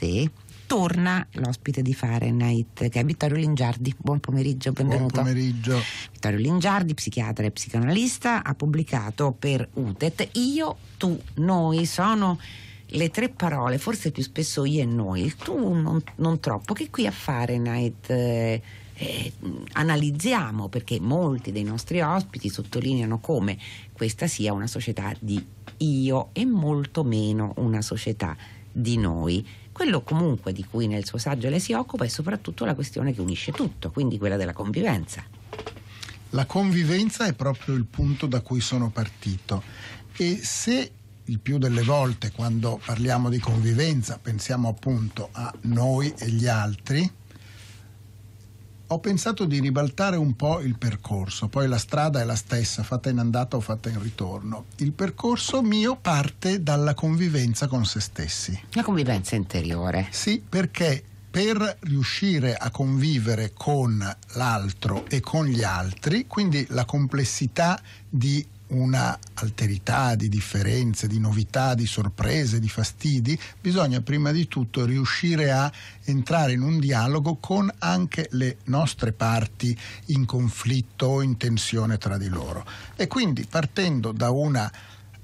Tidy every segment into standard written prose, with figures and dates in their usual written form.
te torna l'ospite di Fahrenheit, che è Vittorio Lingiardi. Buon pomeriggio, benvenuto. Buon pomeriggio. Vittorio Lingiardi, psichiatra e psicanalista, ha pubblicato per UTET Io, tu, noi. Sono le tre parole, forse più spesso io e noi, il tu non troppo, che qui a Fahrenheit analizziamo, perché molti dei nostri ospiti sottolineano come questa sia una società di io e molto meno una società di noi. Quello comunque di cui nel suo saggio lei si occupa è soprattutto la questione che unisce tutto, quindi quella della convivenza. La convivenza è proprio il punto da cui sono partito, e se il più delle volte quando parliamo di convivenza pensiamo appunto a noi e gli altri, ho pensato di ribaltare un po' il percorso. Poi la strada è la stessa, fatta in andata o fatta in ritorno. Il percorso mio parte dalla convivenza con se stessi. La convivenza interiore. Sì, perché per riuscire a convivere con l'altro e con gli altri, quindi la complessità di una alterità, di differenze, di novità, di sorprese, di fastidi, bisogna prima di tutto riuscire a entrare in un dialogo con anche le nostre parti in conflitto o in tensione tra di loro. E quindi, partendo da una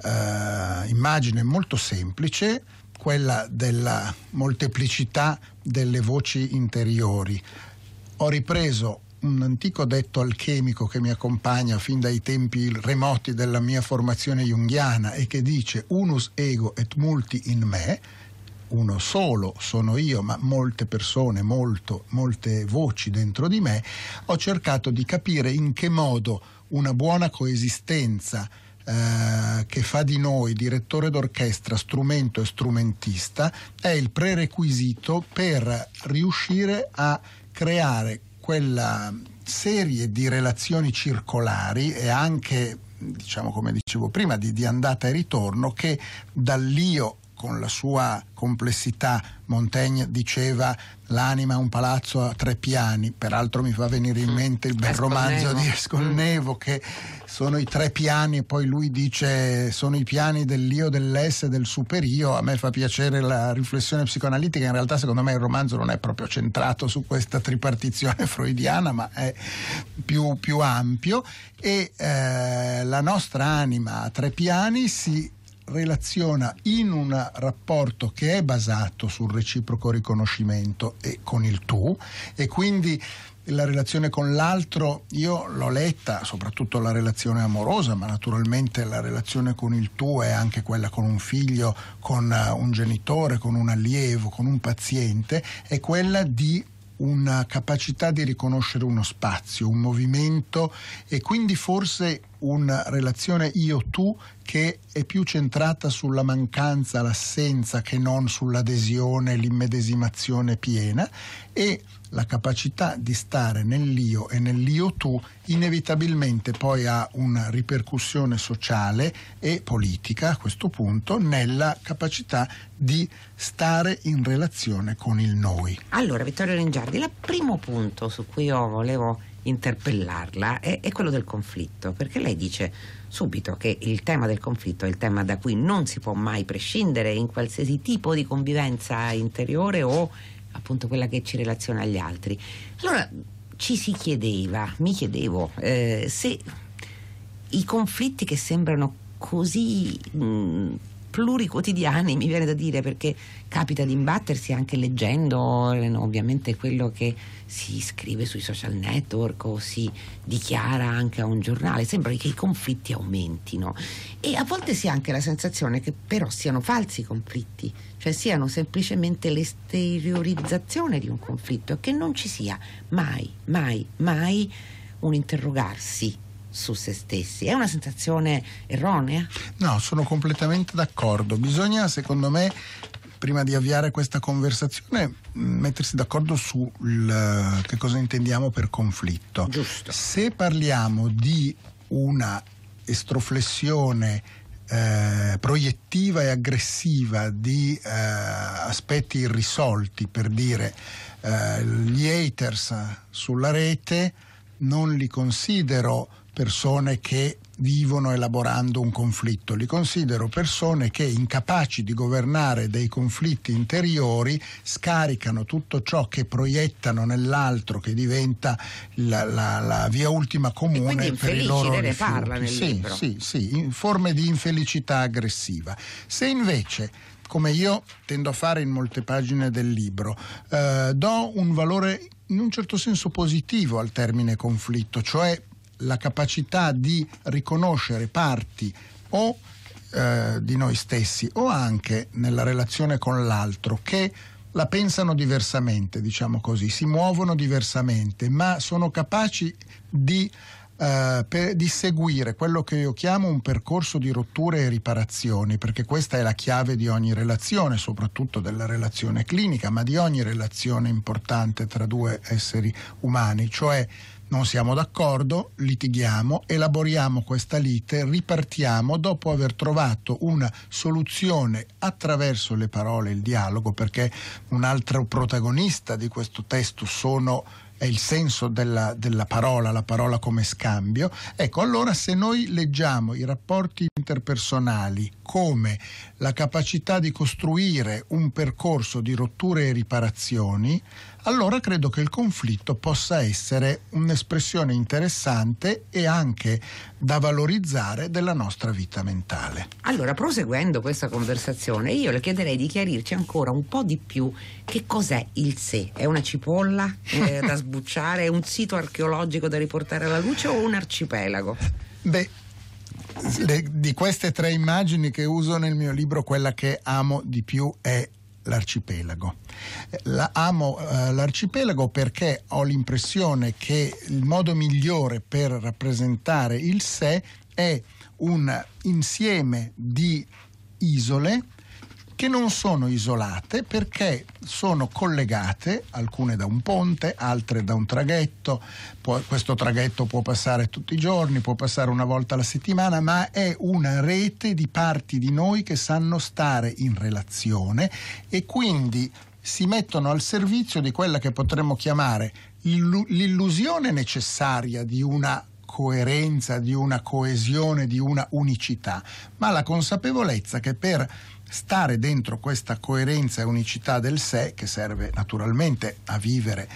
immagine molto semplice, quella della molteplicità delle voci interiori, ho ripreso un antico detto alchemico che mi accompagna fin dai tempi remoti della mia formazione junghiana e che dice: unus ego et multi in me. Uno solo sono io, ma molte persone, molte voci dentro di me. Ho cercato di capire in che modo una buona coesistenza che fa di noi direttore d'orchestra, strumento e strumentista è il prerequisito per riuscire a creare quella serie di relazioni circolari e anche, diciamo, come dicevo prima, di andata e ritorno, che dall'io, con la sua complessità, Montaigne diceva l'anima è un palazzo a 3 piani, peraltro mi fa venire in mente il bel romanzo di Escolnevo, che sono i 3 piani, e poi lui dice sono i piani dell'io, dell'esse e del superio. A me fa piacere la riflessione psicoanalitica, in realtà secondo me il romanzo non è proprio centrato su questa tripartizione freudiana, ma è più ampio, e la nostra anima a 3 piani si relaziona in un rapporto che è basato sul reciproco riconoscimento e con il tu, e quindi la relazione con l'altro io l'ho letta, soprattutto la relazione amorosa, ma naturalmente la relazione con il tu è anche quella con un figlio, con un genitore, con un allievo, con un paziente, è quella di una capacità di riconoscere uno spazio, un movimento, e quindi forse una relazione io-tu che è più centrata sulla mancanza, l'assenza, che non sull'adesione, l'immedesimazione piena, e la capacità di stare nell'io e nell'io-tu inevitabilmente poi ha una ripercussione sociale e politica, a questo punto, nella capacità di stare in relazione con il noi. Allora, Vittorio Lingiardi, il primo punto su cui io volevo interpellarla è quello del conflitto, perché lei dice subito che il tema del conflitto è il tema da cui non si può mai prescindere in qualsiasi tipo di convivenza interiore o appunto quella che ci relaziona agli altri. Allora mi chiedevo se i conflitti che sembrano così pluriquotidiani, mi viene da dire, perché capita di imbattersi anche leggendo ovviamente quello che si scrive sui social network o si dichiara anche a un giornale, sembra che i conflitti aumentino, e a volte si ha anche la sensazione che però siano falsi conflitti, cioè siano semplicemente l'esteriorizzazione di un conflitto e che non ci sia mai un interrogarsi su se stessi. È una sensazione erronea? No, sono completamente d'accordo. Bisogna, secondo me, prima di avviare questa conversazione, mettersi d'accordo su che cosa intendiamo per conflitto. Giusto. Se parliamo di una estroflessione proiettiva e aggressiva di aspetti irrisolti, per dire gli haters sulla rete, non li considero persone che vivono elaborando un conflitto, li considero persone che, incapaci di governare dei conflitti interiori, scaricano tutto ciò che proiettano nell'altro, che diventa la via ultima comune per i loro rifiuti. Ne parla nel libro. Sì, in forme di infelicità aggressiva. Se invece, come io tendo a fare in molte pagine del libro, do un valore in un certo senso positivo al termine conflitto, cioè la capacità di riconoscere parti o di noi stessi o anche nella relazione con l'altro che la pensano diversamente, diciamo così, si muovono diversamente, ma sono capaci di seguire quello che io chiamo un percorso di rotture e riparazioni, perché questa è la chiave di ogni relazione, soprattutto della relazione clinica, ma di ogni relazione importante tra due esseri umani, cioè non siamo d'accordo, litighiamo, elaboriamo questa lite, ripartiamo dopo aver trovato una soluzione attraverso le parole, il dialogo, perché un altro protagonista di questo testo è il senso della parola, la parola come scambio. Ecco, allora se noi leggiamo i rapporti interpersonali come la capacità di costruire un percorso di rotture e riparazioni, allora credo che il conflitto possa essere un'espressione interessante e anche da valorizzare della nostra vita mentale. Allora, proseguendo questa conversazione, io le chiederei di chiarirci ancora un po' di più che cos'è il sé. È una cipolla da sbucciare? È un sito archeologico da riportare alla luce o un arcipelago? Beh, di queste tre immagini che uso nel mio libro, quella che amo di più è l'arcipelago. Amo l'arcipelago perché ho l'impressione che il modo migliore per rappresentare il sé è un insieme di isole che non sono isolate perché sono collegate, alcune da un ponte, altre da un traghetto. Questo traghetto può passare tutti i giorni, può passare una volta alla settimana, ma è una rete di parti di noi che sanno stare in relazione e quindi si mettono al servizio di quella che potremmo chiamare l'illusione necessaria di una coerenza, di una coesione, di una unicità, ma la consapevolezza che per stare dentro questa coerenza e unicità del sé, che serve naturalmente a vivere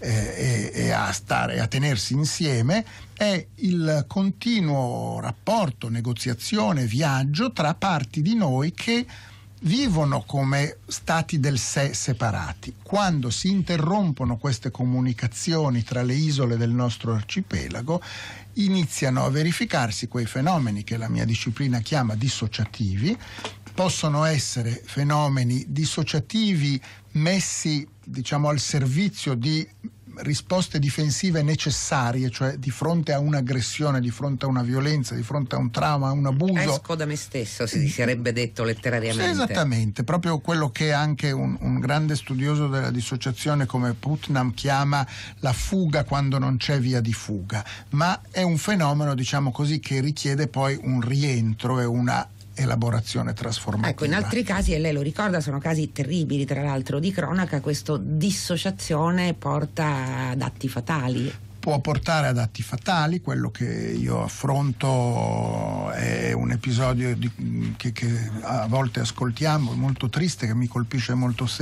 e a tenersi insieme, è il continuo rapporto, negoziazione, viaggio tra parti di noi che vivono come stati del sé separati. Quando si interrompono queste comunicazioni tra le isole del nostro arcipelago, iniziano a verificarsi quei fenomeni che la mia disciplina chiama dissociativi. Possono essere fenomeni dissociativi messi, diciamo, al servizio di risposte difensive necessarie, cioè di fronte a un'aggressione, di fronte a una violenza, di fronte a un trauma, a un abuso. Esco da me stesso, si sarebbe detto letterariamente. Esattamente, proprio quello che anche un grande studioso della dissociazione come Putnam chiama la fuga quando non c'è via di fuga, ma è un fenomeno, diciamo così, che richiede poi un rientro e una elaborazione trasformativa. Ecco, in altri casi, e lei lo ricorda, sono casi terribili, tra l'altro di cronaca, questa dissociazione porta ad atti fatali. Può portare ad atti fatali. Quello che io affronto è un episodio che a volte ascoltiamo, molto triste, che mi colpisce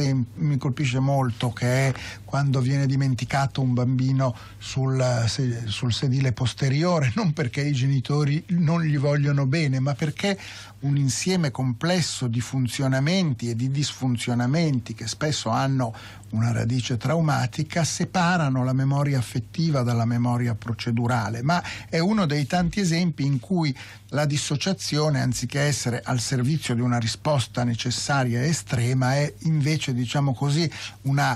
molto, che è quando viene dimenticato un bambino sul sedile posteriore, non perché i genitori non gli vogliono bene, ma perché un insieme complesso di funzionamenti e di disfunzionamenti che spesso hanno una radice traumatica separano la memoria affettiva dalla memoria procedurale, ma è uno dei tanti esempi in cui la dissociazione, anziché essere al servizio di una risposta necessaria e estrema, è invece, diciamo così, una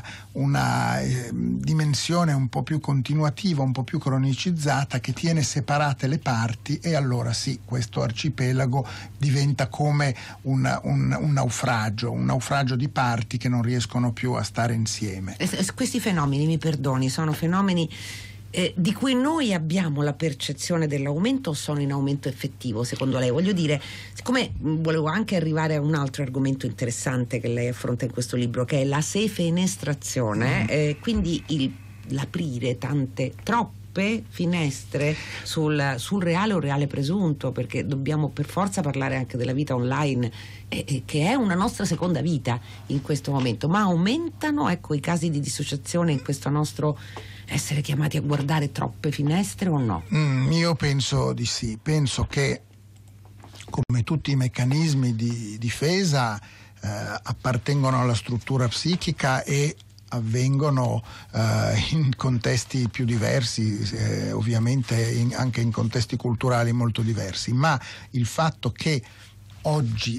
dimensione un po' più continuativa, un po' più cronicizzata, che tiene separate le parti, e allora sì, questo arcipelago diventa come un naufragio di parti che non riescono più a stare insieme. Questi fenomeni, mi perdoni, sono fenomeni di cui noi abbiamo la percezione dell'aumento o sono in aumento effettivo, secondo lei? Voglio dire, siccome volevo anche arrivare a un altro argomento interessante che lei affronta in questo libro, che è la sefenestrazione, quindi l'aprire troppe troppe finestre sul reale o reale presunto, perché dobbiamo per forza parlare anche della vita online, che è una nostra seconda vita in questo momento, ma aumentano, ecco, i casi di dissociazione in questo nostro essere chiamati a guardare troppe finestre o no? Io penso di sì, penso che come tutti i meccanismi di difesa appartengono alla struttura psichica e avvengono in contesti più diversi, ovviamente anche in contesti culturali molto diversi, ma il fatto che oggi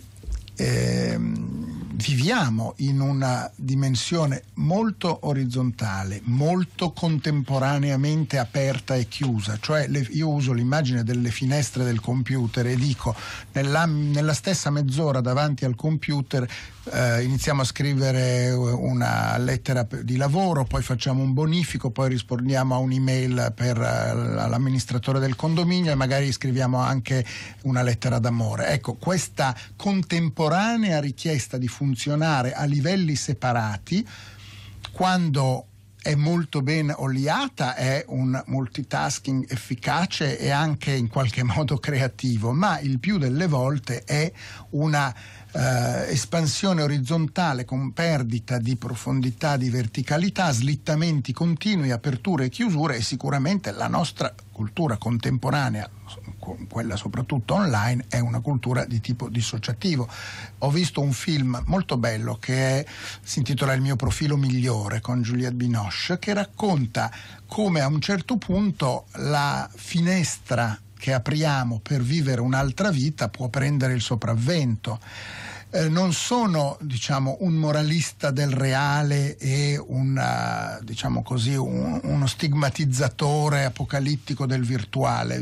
viviamo in una dimensione molto orizzontale, molto contemporaneamente aperta e chiusa, cioè io uso l'immagine delle finestre del computer e dico nella stessa mezz'ora davanti al computer iniziamo a scrivere una lettera di lavoro, poi facciamo un bonifico, poi rispondiamo a un'email per l'amministratore del condominio e magari scriviamo anche una lettera d'amore. Ecco, questa contemporanea richiesta di funzionare a livelli separati, quando è molto ben oliata, è un multitasking efficace e anche in qualche modo creativo, ma il più delle volte è una espansione orizzontale con perdita di profondità, di verticalità, slittamenti continui, aperture e chiusure, e sicuramente la nostra cultura contemporanea, quella soprattutto online, è una cultura di tipo dissociativo. Ho visto un film molto bello che si intitola Il mio profilo migliore, con Juliette Binoche, che racconta come a un certo punto la finestra che apriamo per vivere un'altra vita può prendere il sopravvento. Non sono, un moralista del reale e uno stigmatizzatore apocalittico del virtuale.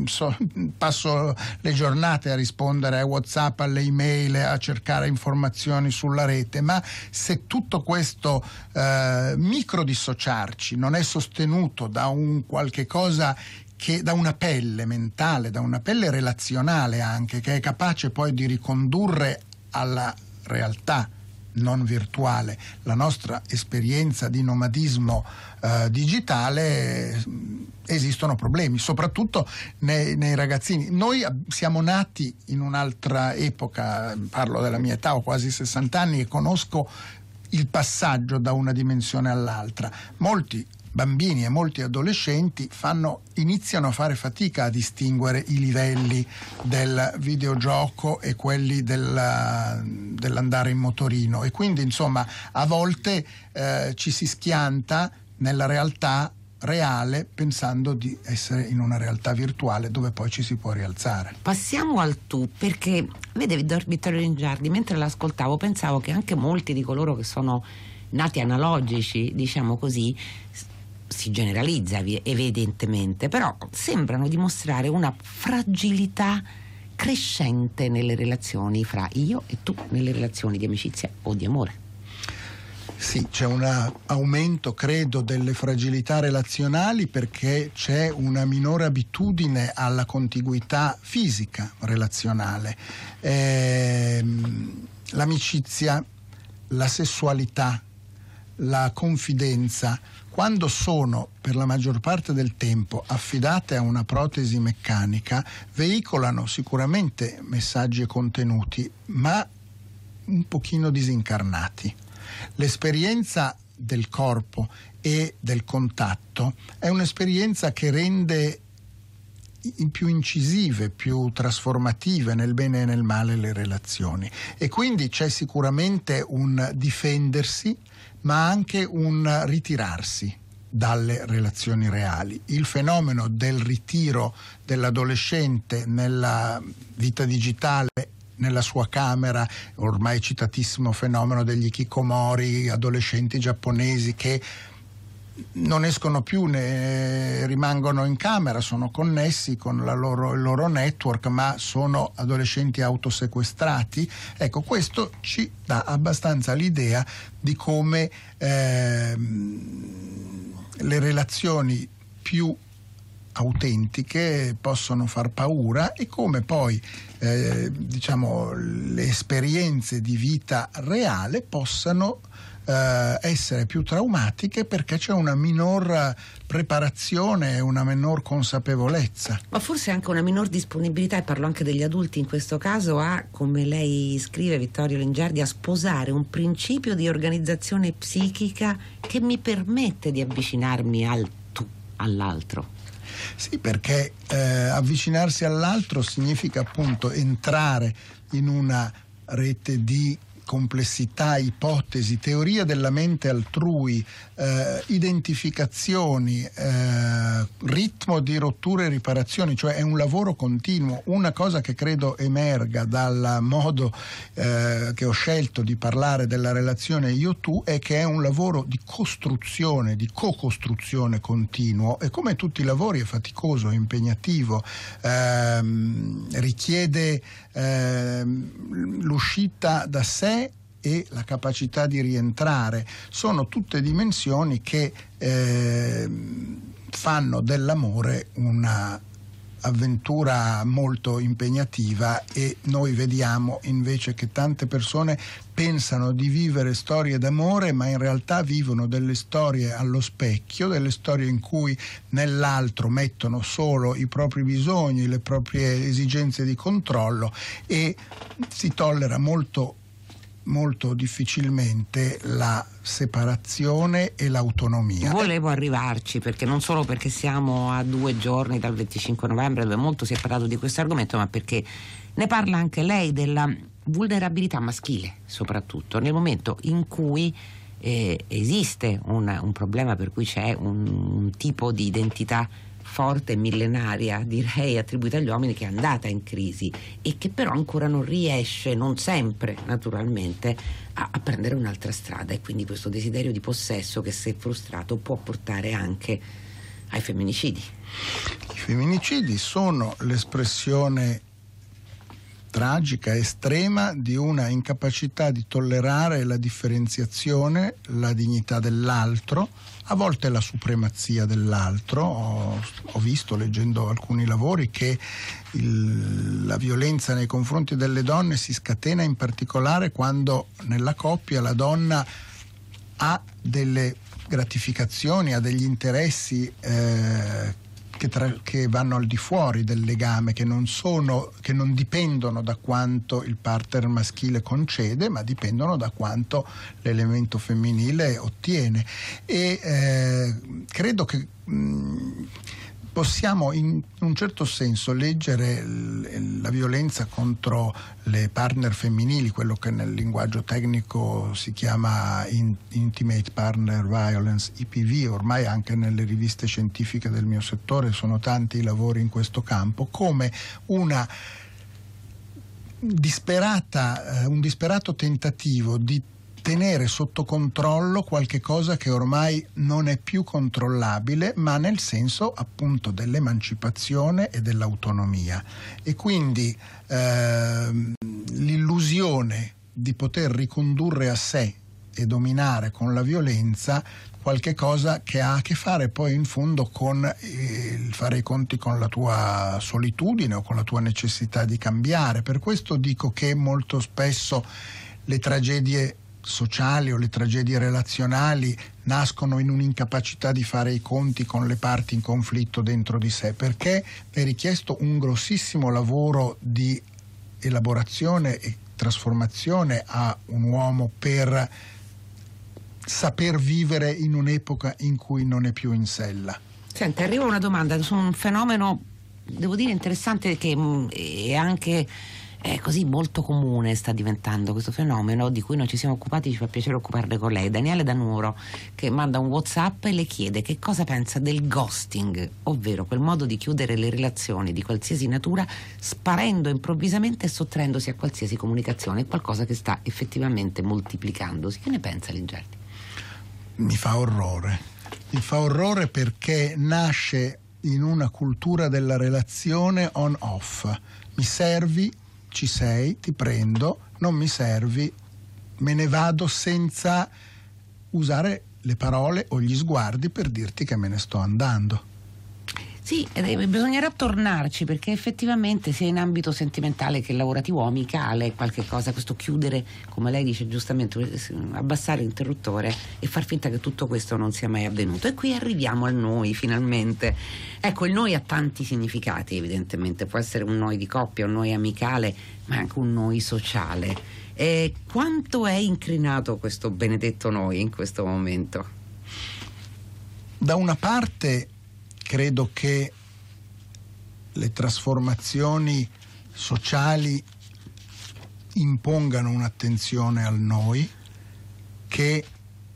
Passo le giornate a rispondere ai WhatsApp, alle email, a cercare informazioni sulla rete, ma se tutto questo micro dissociarci non è sostenuto da un qualche cosa da una pelle mentale, da una pelle relazionale anche, che è capace poi di ricondurre alla realtà non virtuale la nostra esperienza di nomadismo digitale, esistono problemi, soprattutto nei ragazzini. Noi siamo nati in un'altra epoca, parlo della mia età, ho quasi 60 anni e conosco il passaggio da una dimensione all'altra. Molti bambini e molti adolescenti iniziano a fare fatica a distinguere i livelli del videogioco e quelli dell'andare in motorino, e quindi a volte ci si schianta nella realtà reale pensando di essere in una realtà virtuale dove poi ci si può rialzare. Passiamo al tu, perché vede Vittorio Lingiardi, mentre l'ascoltavo pensavo che anche molti di coloro che sono nati analogici, diciamo così, si generalizza evidentemente, però sembrano dimostrare una fragilità crescente nelle relazioni fra io e tu, nelle relazioni di amicizia o di amore. Sì, c'è un aumento, credo, delle fragilità relazionali, perché c'è una minore abitudine alla contiguità fisica relazionale. L'amicizia, la sessualità, la confidenza, quando sono per la maggior parte del tempo affidate a una protesi meccanica, veicolano sicuramente messaggi e contenuti, ma un pochino disincarnati. L'esperienza del corpo e del contatto è un'esperienza che rende più incisive, più trasformative nel bene e nel male le relazioni, e quindi c'è sicuramente un difendersi, ma anche un ritirarsi dalle relazioni reali. Il fenomeno del ritiro dell'adolescente nella vita digitale, nella sua camera, ormai citatissimo fenomeno degli hikikomori, adolescenti giapponesi che non escono più, ne rimangono in camera, sono connessi con il loro network, ma sono adolescenti autosequestrati. Ecco, questo ci dà abbastanza l'idea di come le relazioni più autentiche possono far paura, e come poi le esperienze di vita reale possano essere più traumatiche, perché c'è una minor preparazione e una minor consapevolezza. Ma forse anche una minor disponibilità, e parlo anche degli adulti in questo caso, a, come lei scrive Vittorio Lingiardi, a sposare un principio di organizzazione psichica che mi permette di avvicinarmi al tu, all'altro. Sì, perché avvicinarsi all'altro significa appunto entrare in una rete di complessità, ipotesi, teoria della mente altrui, identificazioni, ritmo di rotture e riparazioni, cioè è un lavoro continuo. Una cosa che credo emerga dal modo che ho scelto di parlare della relazione io-tu è che è un lavoro di costruzione, di co-costruzione continuo, e come tutti i lavori è faticoso, è impegnativo, richiede l'uscita da sé e la capacità di rientrare. Sono tutte dimensioni che fanno dell'amore una avventura molto impegnativa, e noi vediamo invece che tante persone pensano di vivere storie d'amore, ma in realtà vivono delle storie allo specchio, delle storie in cui nell'altro mettono solo i propri bisogni, le proprie esigenze di controllo, e si tollera molto difficilmente la separazione e l'autonomia. Volevo arrivarci, perché non solo perché siamo a 2 giorni dal 25 novembre dove molto si è parlato di questo argomento, ma perché ne parla anche lei della vulnerabilità maschile, soprattutto nel momento in cui esiste un problema per cui c'è un tipo di identità forte, millenaria, direi, attribuita agli uomini, che è andata in crisi e che però ancora non riesce, non sempre naturalmente, a prendere un'altra strada, e quindi questo desiderio di possesso che, se frustrato, può portare anche ai femminicidi. I femminicidi sono l'espressione tragica, estrema, di una incapacità di tollerare la differenziazione, la dignità dell'altro, a volte la supremazia dell'altro. Ho visto, leggendo alcuni lavori, che la violenza nei confronti delle donne si scatena in particolare quando nella coppia la donna ha delle gratificazioni, ha degli interessi che vanno al di fuori del legame, che non dipendono da quanto il partner maschile concede, ma dipendono da quanto l'elemento femminile ottiene. E credo che possiamo in un certo senso leggere la violenza contro le partner femminili, quello che nel linguaggio tecnico si chiama Intimate Partner Violence, IPV. Ormai anche nelle riviste scientifiche del mio settore sono tanti i lavori in questo campo, come un disperato tentativo di tenere sotto controllo qualche cosa che ormai non è più controllabile, ma nel senso appunto dell'emancipazione e dell'autonomia. E quindi l'illusione di poter ricondurre a sé e dominare con la violenza qualche cosa che ha a che fare poi in fondo con il fare i conti con la tua solitudine o con la tua necessità di cambiare. Per questo dico che molto spesso le tragedie sociali o le tragedie relazionali nascono in un'incapacità di fare i conti con le parti in conflitto dentro di sé, perché è richiesto un grossissimo lavoro di elaborazione e trasformazione a un uomo per saper vivere in un'epoca in cui non è più in sella. Senti, arriva una domanda su un fenomeno, devo dire, interessante, che è anche così molto comune, sta diventando questo fenomeno di cui non ci siamo occupati. Ci fa piacere occuparne con lei. Daniele da Nuoro, che manda un WhatsApp e le chiede che cosa pensa del ghosting, ovvero quel modo di chiudere le relazioni di qualsiasi natura sparendo improvvisamente e sottraendosi a qualsiasi comunicazione. È qualcosa che sta effettivamente moltiplicandosi. Che ne pensa Lingiardi? Mi fa orrore perché nasce in una cultura della relazione on-off. Mi servi, ci sei, ti prendo, non mi servi, me ne vado, senza usare le parole o gli sguardi per dirti che me ne sto andando. Sì, bisognerà tornarci, perché effettivamente sia in ambito sentimentale che lavorativo o amicale qualche cosa, questo chiudere, come lei dice giustamente, abbassare l'interruttore e far finta che tutto questo non sia mai avvenuto. E qui arriviamo al noi, finalmente. Ecco, il noi ha tanti significati, evidentemente, può essere un noi di coppia, un noi amicale, ma anche un noi sociale. E quanto è incrinato questo benedetto noi in questo momento? Da una parte credo che le trasformazioni sociali impongano un'attenzione al noi che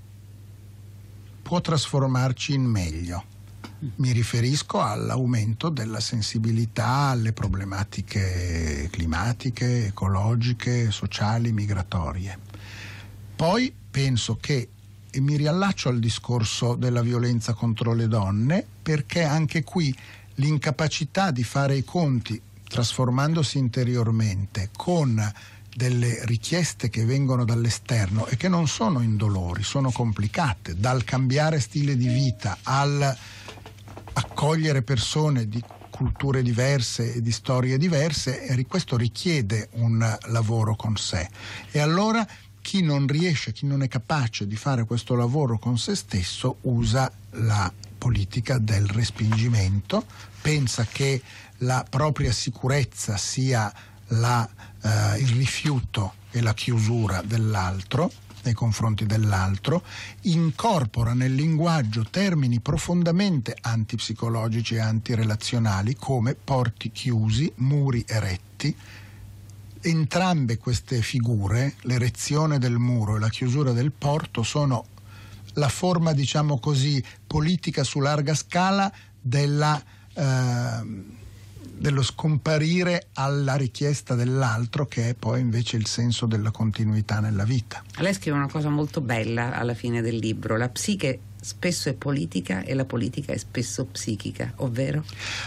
può trasformarci in meglio. Mi riferisco all'aumento della sensibilità alle problematiche climatiche, ecologiche, sociali, migratorie. Poi penso che, e mi riallaccio al discorso della violenza contro le donne, perché anche qui l'incapacità di fare i conti, trasformandosi interiormente, con delle richieste che vengono dall'esterno e che non sono indolori, sono complicate, dal cambiare stile di vita al accogliere persone di culture diverse e di storie diverse, e questo richiede un lavoro con sé. E allora chi non riesce, chi non è capace di fare questo lavoro con se stesso usa la politica del respingimento, pensa che la propria sicurezza sia il rifiuto e la chiusura dell'altro, nei confronti dell'altro, incorpora nel linguaggio termini profondamente antipsicologici e antirelazionali come porti chiusi, muri eretti. Entrambe queste figure, l'erezione del muro e la chiusura del porto, sono la forma, diciamo così, politica su larga scala dello scomparire alla richiesta dell'altro, che è poi invece il senso della continuità nella vita. Lei scrive una cosa molto bella alla fine del libro: la psiche spesso è politica e la politica è spesso psichica, ovvero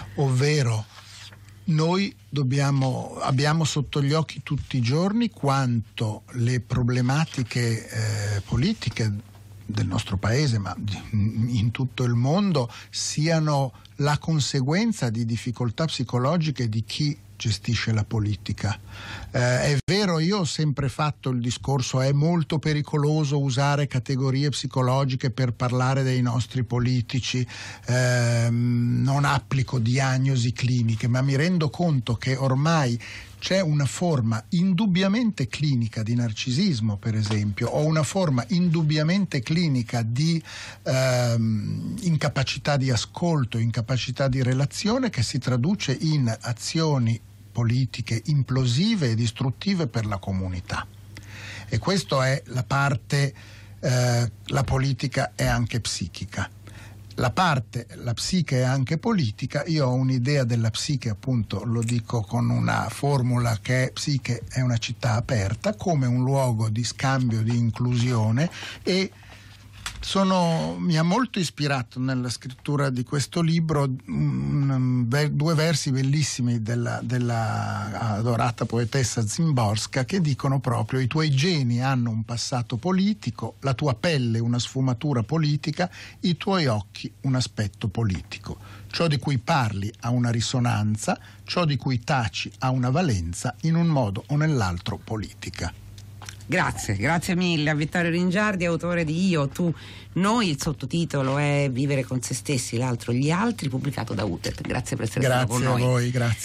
noi abbiamo sotto gli occhi tutti i giorni quanto le problematiche politiche del nostro paese, ma in tutto il mondo, siano la conseguenza di difficoltà psicologiche di chi gestisce la politica. È vero, io ho sempre fatto il discorso: è molto pericoloso usare categorie psicologiche per parlare dei nostri politici, non applico diagnosi cliniche, ma mi rendo conto che ormai c'è una forma indubbiamente clinica di narcisismo, per esempio, o una forma indubbiamente clinica di incapacità di ascolto, incapacità di relazione, che si traduce in azioni politiche implosive e distruttive per la comunità. E questo è la parte, la politica è anche psichica. La psiche è anche politica. Io ho un'idea della psiche, appunto, lo dico con una formula che è: psiche è una città aperta, come un luogo di scambio, di inclusione, e mi ha molto ispirato nella scrittura di questo libro due versi bellissimi della adorata poetessa Szymborska, che dicono proprio: i tuoi geni hanno un passato politico, la tua pelle una sfumatura politica, i tuoi occhi un aspetto politico. Ciò di cui parli ha una risonanza, ciò di cui taci ha una valenza, in un modo o nell'altro politica. Grazie mille a Vittorio Ringiardi, autore di Io, tu, noi. Il sottotitolo è Vivere con se stessi, l'altro gli altri, pubblicato da UTET. Grazie per essere stato con noi. Grazie a voi, grazie.